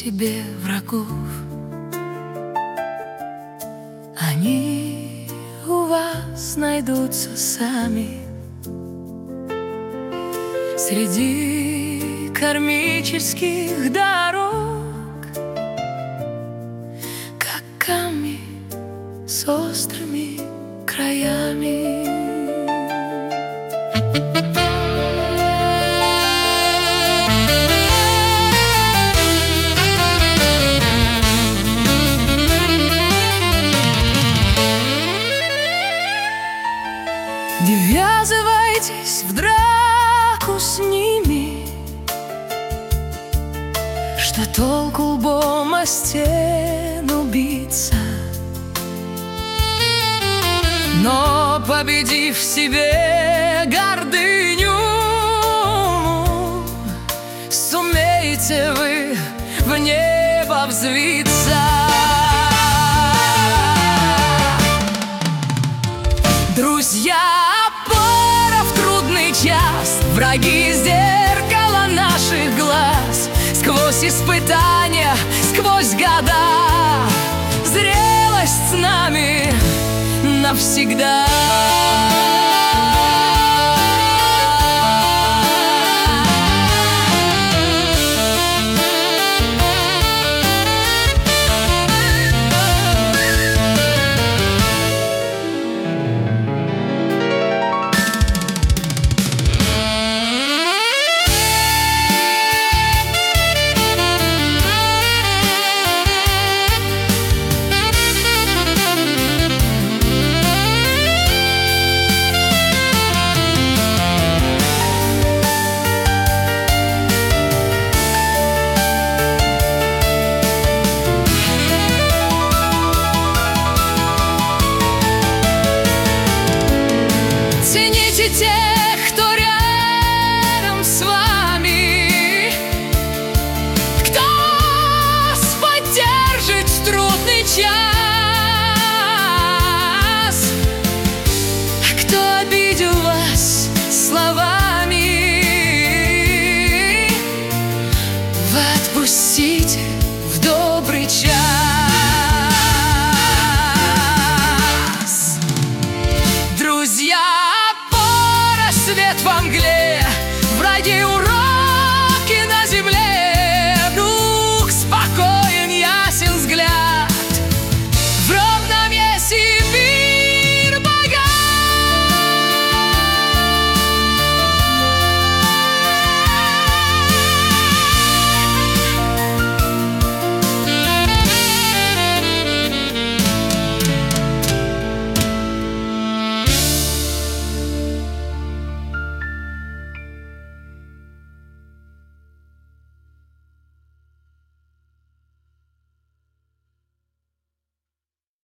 себе врагов. Они у вас найдутся сами среди кармических дорог, как камни с острыми краями. Не ввязывайтесь в драку с ними, что толку лбом о стену биться. Но победив в себе гордыню, сумеете вы в небо взвиться. Друзья, опора в трудный час, враги зеркало наших глаз. Сквозь испытания, сквозь года, зрелость с нами навсегда.